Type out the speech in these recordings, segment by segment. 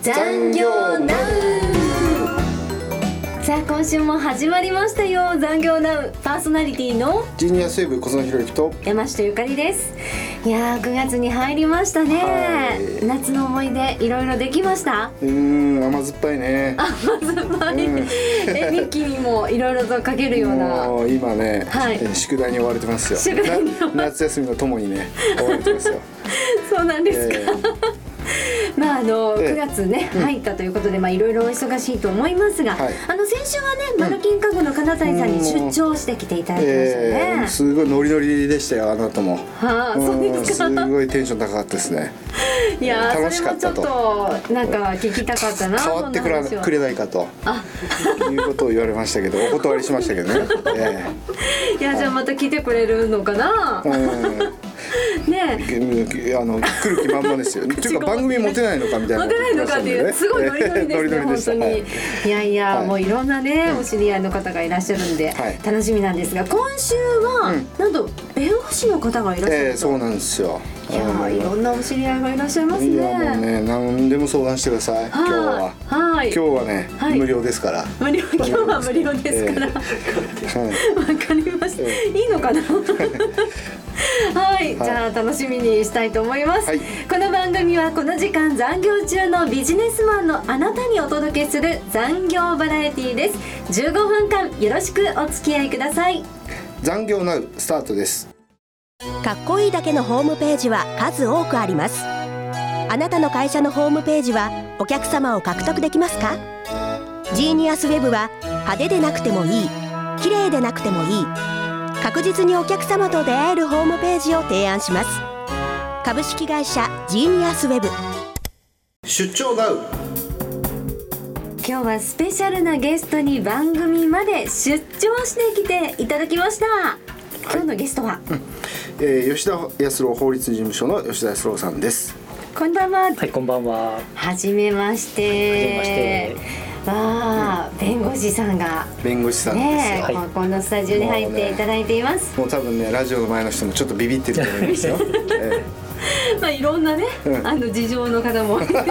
残業ナウ。さあ今週も始まりましたよ、残業ナウ。パーソナリティのジーニアスウェブ小園博之と山下ゆかりです。いやー9月に入りましたね。夏の思い出いろいろできました？ 甘酸っぱいね。 甘酸っぱい、日記にもいろいろと書けるような。 もう今ね、宿題に追われてますよ。夏休みのともにね追われてますよ。 そうなんですか。まあ9月ね、入ったということでいろいろお忙しいと思いますが、先週はねマルキン家具の金谷さんに出張してきていただきましたね。 すごいノリノリでしたよ、あなたも。 そうですか。 すごいテンション高かったですね。 いや楽しかったと。 それもちょっとなんか聞きたかったな。 変わってくれないかということを言われましたけど、お断りしましたけどね。 いやじゃあまた来てくれるのかな。ね、 来る気満々ですよ。というか番組持てないのかみたいな。 持てないのかっていうすごいノリノリですね本当に。いやもういろんなねお知り合いの方がいらっしゃるんで楽しみなんですが、今週はなんと弁護士の方がいらっしゃると。 そうなんですよ。 いやいろんなお知り合いがいらっしゃいますね。 いやもうね何でも相談してください。今日はね無料ですから。 今日は無料ですから。わかりました。いいのかな。はい、じゃあ楽しみにしたいと思います。この番組はこの時間残業中のビジネスマンのあなたにお届けする残業バラエティです。15分間よろしくお付き合いください。 残業ナウスタートです。 かっこいいだけのホームページは数多くあります。あなたの会社のホームページはお客様を獲得できますか？ジーニアスウェブは派手でなくてもいい、綺麗でなくてもいい、確実にお客様と出会えるホームページを提案します。株式会社ジーニアスウェブ。 出張ナウ。 今日はスペシャルなゲストに番組まで出張してきていただきました。今日のゲストは、 吉田康郎法律事務所の吉田康郎さんです。 こんばんは。 はい、こんばんは。 はじめまして。弁護士さんが弁護士さんですよ。 このスタジオに入っていただいています。 もう多分ねラジオの前の人もちょっとビビってると思いますよ。 いろんなね、事情の方も弁護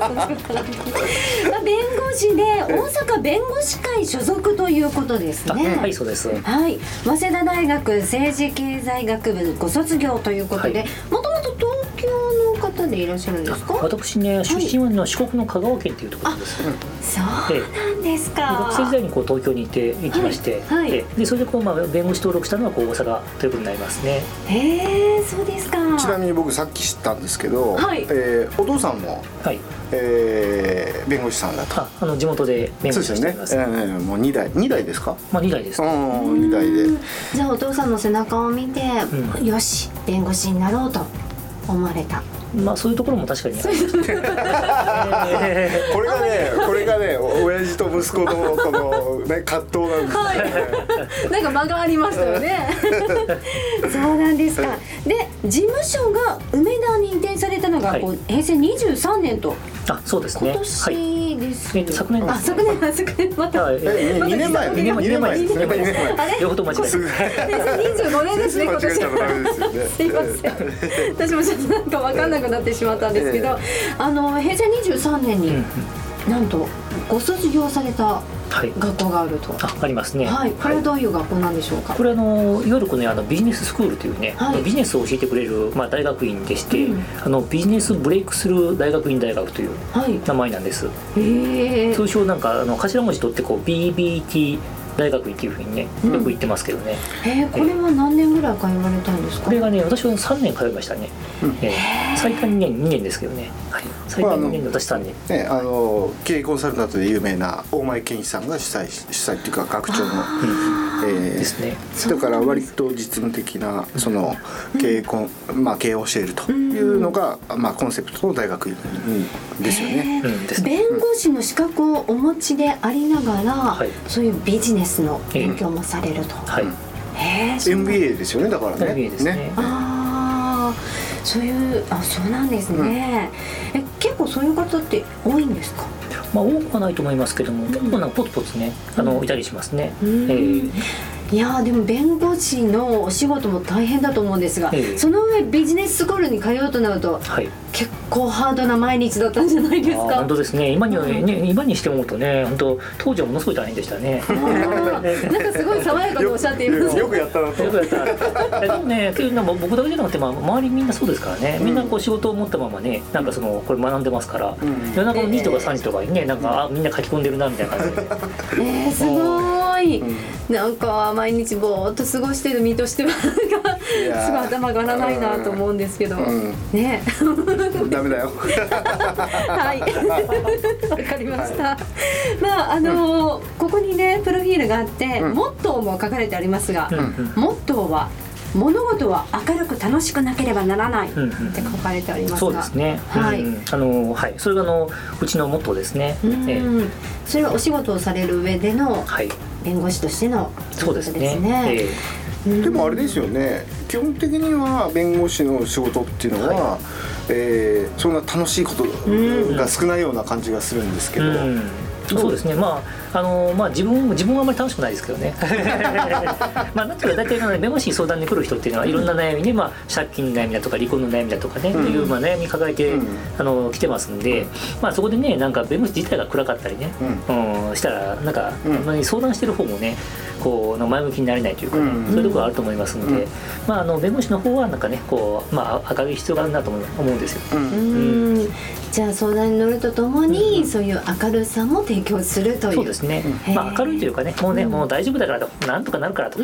士で大阪弁護士会所属ということですね。 はい、そうです。 早稲田大学政治経済学部ご卒業ということで、もともと東京の方でいらっしゃるんですか？ 私ね、出身は四国の香川県というところです。 そうなんですか。 学生時代に東京に行きまして、でそれで弁護士登録したのは大阪ということになりますね。 そうですか。 ちなみに僕さっき知ったんですけど、お父さんも、弁護士さんだと。地元で弁護士をしています。 もう2代ですか ？2代です。 2代で。 じゃあお父さんの背中を見て、よし弁護士になろうと思われた。 そういうところも確かにあります。 これがね親父と息子のこのね葛藤なんですね。 なんか間がありましたよね。そうなんですか。で事務所が梅田に移転されたのが平成23年と。 そうですね。 今年です。 昨年です。 昨年また 2年前ですね。 両方と間違えた。 25年ですね今年。すいません。私もちょっとなんか分かんなくなってしまったんですけど、平成23年になんとご卒業された学校があると。 ありますね。 これはどういう学校なんでしょうか？ これいわゆるこのビジネススクールというね、ビジネスを教えてくれる大学院でして、ビジネスブレイクスルー大学院大学という名前なんです。通称なんか頭文字取ってBBT大学院っていうふうにねよく言ってますけどね。 これは何年ぐらい通われたんですか？ これがね私は3年通いましたね。最短2年ですけどね。最短2年で私3年。 経営コンサルタントで有名な大前健一さんが主催っていうか学長のですね。 だから割と実務的なその経営を教えるというのがコンセプトの大学院ですよね。 弁護士の資格をお持ちでありながら、そういうビジネスの勉強もされると。 MBA ですよね。だからね。 MBA ですね。 そうなんですね。結構そういう方って多いんですか？ 多くはないと思いますけども、結構ポツポツねいたりしますね。 いやでも弁護士のお仕事も大変だと思うんですが、その上ビジネススクールに通うとなると、結構ハードな毎日だったんじゃないですか。 本当ですね。今にして思うとね、本当当時はものすごい大変でしたね。 なんかすごい爽やかにおっしゃっています。 よくやったなと。 よくやった。でもね、僕だけじゃなくて、周りみんなそうですからね。みんなこう仕事を持ったままね、なんかこれ学んでますから、夜中の2時とか3時とかにね、なんかみんな書き込んでるなみたいな感じで。 すごい。なんか毎日ぼーっと過ごしてる身としてはすごい頭が上がらないなと思うんですけど、ね。 ダメだよ。 はい、わかりました。ここにねプロフィールがあって、モットーも書かれてありますが、モットーは物事は明るく楽しくなければならないって書かれてありますが、 そうですね。はい。それがうちのモットーですね。 それはお仕事をされる上での弁護士としてのそうですね。 でもあれですよね、基本的には弁護士の仕事っていうのは、そんな楽しいことが少ないような感じがするんですけど、 そうですね。自分はあんまり楽しくないですけどね。なんていうか大体弁護士に相談に来る人っていうのはいろんな悩みで、借金の悩みだとか離婚の悩みだとかね、いう悩み抱えて来てますんで、そこでねなんか弁護士自体が暗かったりね、したらなんか相談してる方もねこう前向きになれないというかね、そういうところがあると思いますので、弁護士の方はなんかねこう明るい必要があるなと思うんですよ。 じゃあ相談に乗るとともに、そういう明るさも提供するという。 そうですね。明るいというかね、もう大丈夫だからと、なんとかなるからと。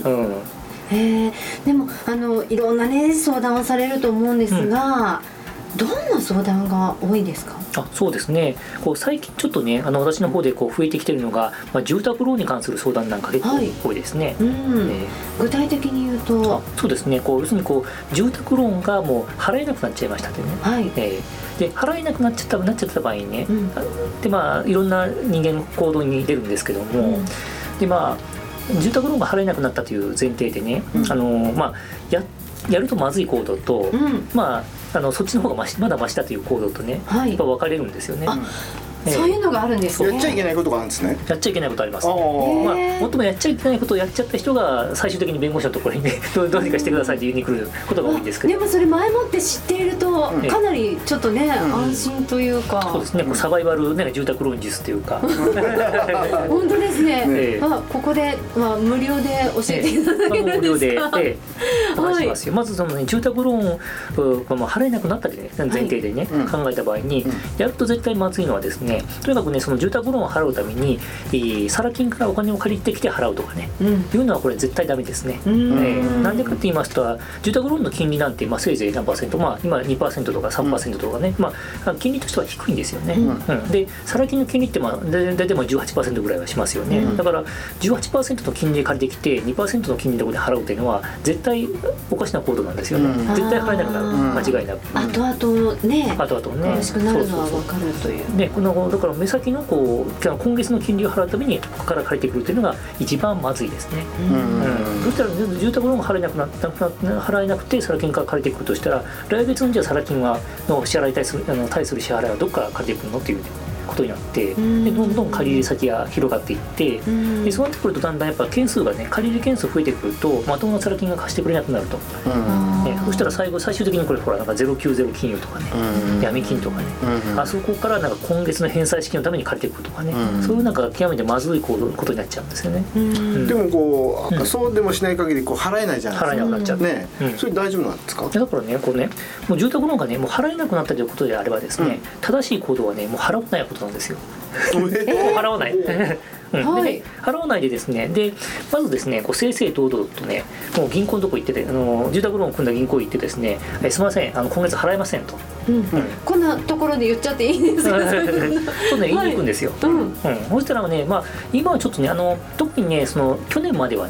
でもいろんなね相談をされると思うんですが、どんな相談が多いですか？ そうですね。最近ちょっとね私の方で増えてきてるのが、住宅ローンに関する相談なんか結構多いですね。 具体的に言うと、 そうですね。要するに住宅ローンがもう払えなくなっちゃいましたってね。で払えなくなっちゃった場合にね、でいろんな人間の行動に出るんですけども、で住宅ローンが払えなくなったという前提でね、やるとまずい行動と、そっちの方がまだマシだという行動とね、やっぱ分かれるんですよね。 そういうのがあるんですね。 やっちゃいけないことがあるんですね。 やっちゃいけないことあります。もっともやっちゃいけないことをやっちゃった人が最終的に弁護士のところにねどうにかしてくださいって言いに来ることが多いんですけど。 でもそれ前もって知っているとかなりちょっとね安心というか。 そうですね。サバイバルね住宅ローン術というか。 本当ですね。ここで無料で教えていただけるんですか。無料でお話しますよ。まず住宅ローンが払えなくなったりね前提でね考えた場合にやると絶対まずいのはですね。とにかくねその住宅ローンを払うためにサラ金からお金を借りてきて払うとかね、いうのはこれ絶対ダメですね。なんでかって言いますと住宅ローンの金利なんてせいぜい何%、今 2% とか 3% とかね、金利としては低いんですよね。でサラ金の金利って大体18% ぐらいはしますよね。だから 18% の金利で借りてきて 2% の金利で払うっていうのは絶対おかしな行動なんですよね。絶対払えなくなる、間違いなく。 後々ね苦しくなるのは分かるという。 だから目先の今月の金利を払うためにここから借りてくるというのが一番まずいですね。そしたら住宅ローンが払えなくてサラ金から借りてくるとしたら来月のじゃあサラ金の支払いに対する支払いはどこから借りてくるのっていうことになって、でどんどん借り入れ先が広がっていって、でそうなってくるとだんだんやっぱ件数がね借り入れ件数増えてくるとまともなサラ金が貸してくれなくなると。そしたら最終的にこれなんか090金融とかね、闇金とかね、あそこからなんか今月の返済資金のために借りてくるとかね、そういうなんか極めてまずいことになっちゃうんですよね。 でもそうでもしない限り払えないじゃないですか。 払えなくなっちゃうね。 それ大丈夫なんですか？ だからねもう住宅ローンがねもう払えなくなったということであればですね、正しい行動はねもう払わないことなんですよ。払わない。払わないでですね、でまずですね正々堂々とねもう銀行のとこ行ってて住宅ローンを組んだ銀行行ってですねすみません今月払えませんと、 こんなところで言っちゃっていいですか？ そうね言いに行くんですよ。そしたらね今はちょっとね特にね去年まではね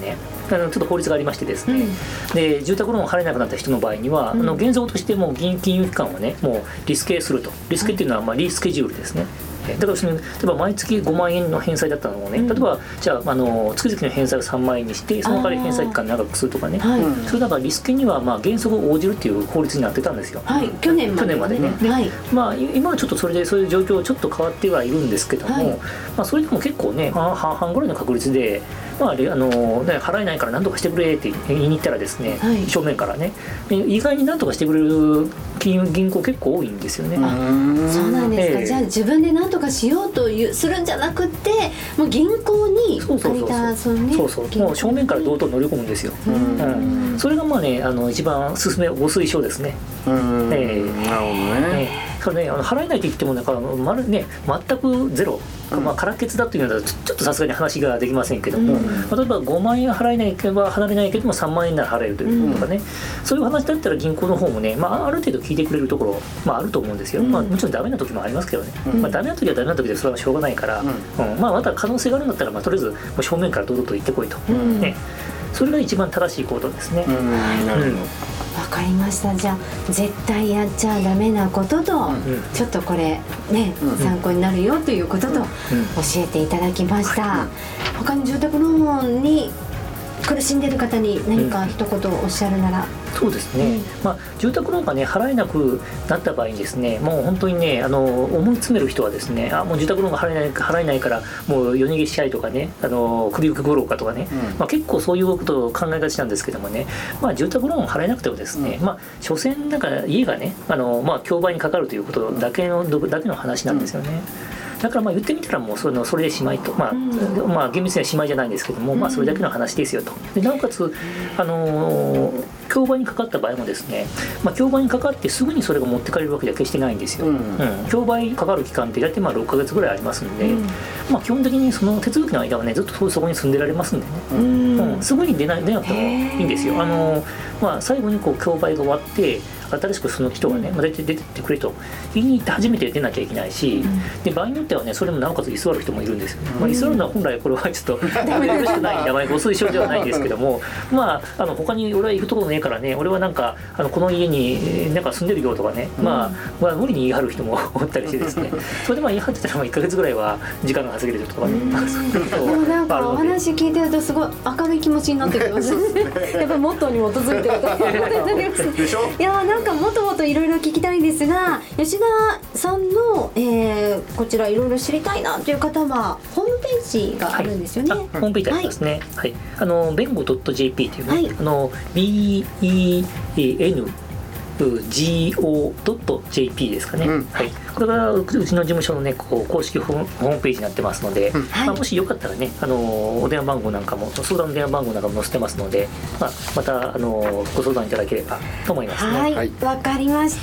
ちょっと法律がありましてですね、で住宅ローンを払えなくなった人の場合には、原則としてもう金融機関はねもうリスケすると。リスケっていうのはリスケジュールですね。だから例えば毎月5万円の返済だったのをね、例えばじゃあ、月々の返済を3万円にしてその代わり返済期間長くするとかね、それだからリスケには原則応じるっていう法律になってたんですよ、 去年までね。 今はちょっとそういう状況ちょっと変わってはいるんですけども、それでも結構ね半々ぐらいの確率で、払えないから何とかしてくれって言いに行ったらですね、正面からね意外に何とかしてくれる銀行結構多いんですよね。 そうなんですか。じゃあ自分で何とかしようとするんじゃなくて、もう銀行に借りたもう正面から堂々乗り込むんですよ。それが一番お推奨ですね。 なるほどね。 それね払えないと言っても全くゼロ、空欠だというのはちょっとさすがに話ができませんけども、例えば5万円払えないければ払えないけども3万円なら払えるというとかね、そういう話だったら銀行の方もね、ある程度聞いてくれるところ、あると思うんですよ。もちろんダメな時もありますけどね、ダメな時はダメな時でそれはしょうがないから、また可能性があるんだったら、とりあえずもう正面から堂々と言ってこいと、それが一番正しい行動ですね。 わかりました。じゃあ絶対やっちゃダメなことと、ちょっとこれね、参考になるよということと教えていただきました。他に住宅ローンに苦しんでいる方に何か一言おっしゃるなら。 そうですね、住宅ローンがね払えなくなった場合にですね、もう本当にね思い詰める人はですね、もう住宅ローンが払えないからもう夜逃げしたいとかね、首くぐろうかとかね、結構そういうことを考えがちなんですけどもね、住宅ローン払えなくてもですね、所詮家がね競売にかかるということだけの話なんですよね。だから言ってみたらもうそれでしまいと、厳密にはしまいじゃないんですけども、それだけの話ですよと。でなおかつ競売にかかった場合もですね、競売にかかってすぐにそれが持ってかれるわけでは決してないんですよ。競売にかかる期間って大体6ヶ月ぐらいありますんで、基本的にその手続きの間はねずっとそこに住んでられますんでね、すぐに出なくてもいいんですよ。最後に競売が終わって新しくその人がね、出てってくれと言いに行って初めて出なきゃいけないし、で場合によってはねそれもなおかつ居座る人もいるんですよね。居座るのは本来これはちょっとよろしくないご推奨ではないんですけども、他に俺は行くところねえからね、俺はこの家に住んでるよとかね、無理に言い張る人もおったりしてですね、それで言い張ってたら1ヶ月ぐらいは時間が稼げるとかね。 でもお話聞いてるとすごい明るい気持ちになってきます。やっぱりモットーに基づいてるということになります。 でしょ。 いやもっともっといろいろ聞きたいんですが、吉田さんの、こちらいろいろ知りたいなという方はホームページがあるんですよね。 ホームページありますね。弁護 .jp というね、BENGO.jp ですかね。これがうちの事務所のね公式ホームページになってますので、もしよかったらねお電話番号なんかも相談の電話番号なんかも載せてますので、またご相談いただければと思いますね。 わかりました。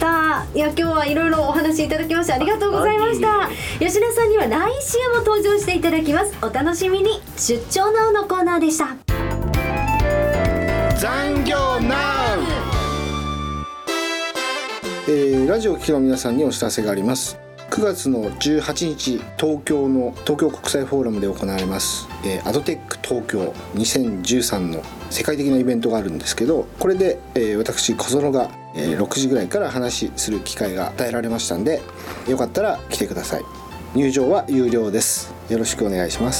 いや今日はいろいろお話いただきましてありがとうございました。吉田さんには来週も登場していただきます。お楽しみに。出張ナウのコーナーでした。 残業ナウ。ラジオを聴きの皆さんにお知らせがあります。9月の18日東京国際フォーラムで行われます、アドテック東京2013の世界的なイベントがあるんですけど、これで、私小園が、6時ぐらいから話しする機会が与えられましたんで、よかったら来てください。入場は有料です。よろしくお願いします。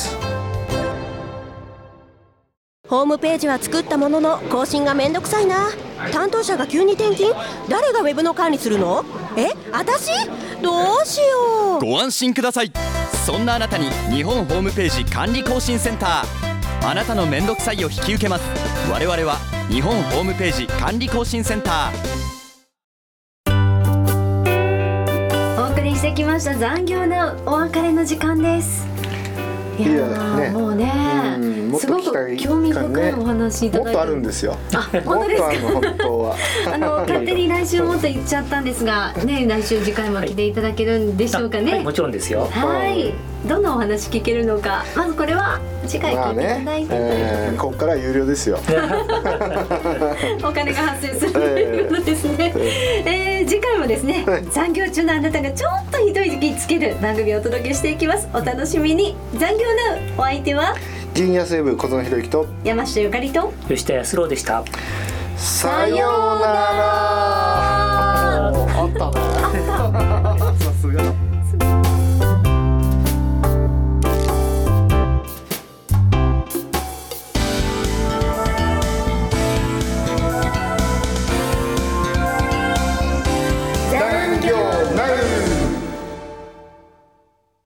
ホームページは作ったものの更新がめんどくさいな。担当者が急に転勤？誰がウェブの管理するの？私？どうしよう。 ご安心ください。そんなあなたに日本ホームページ管理更新センター。あなたのめんどくさいを引き受けます。我々は日本ホームページ管理更新センター。お送りしてきました残業のお別れの時間です。いやもうね、すごく興味深いお話いただいて、 もっとあるんですよ。 本当ですか。 本当は勝手に来週もっと言っちゃったんですがね、来週次回も来ていただけるんでしょうかね。 もちろんですよ。 どんなお話聞けるのか、まずこれは次回聞いていただいて、 ここから有料ですよ。 お金が発生するということですね。次回もですね、残業中のあなたがちょっと一息つける番組をお届けしていきます。お楽しみに。残業ナウ、お相手はジーニアスウェブ小園博之と山下ゆかりと吉田康郎でした。 さようなら。あったね。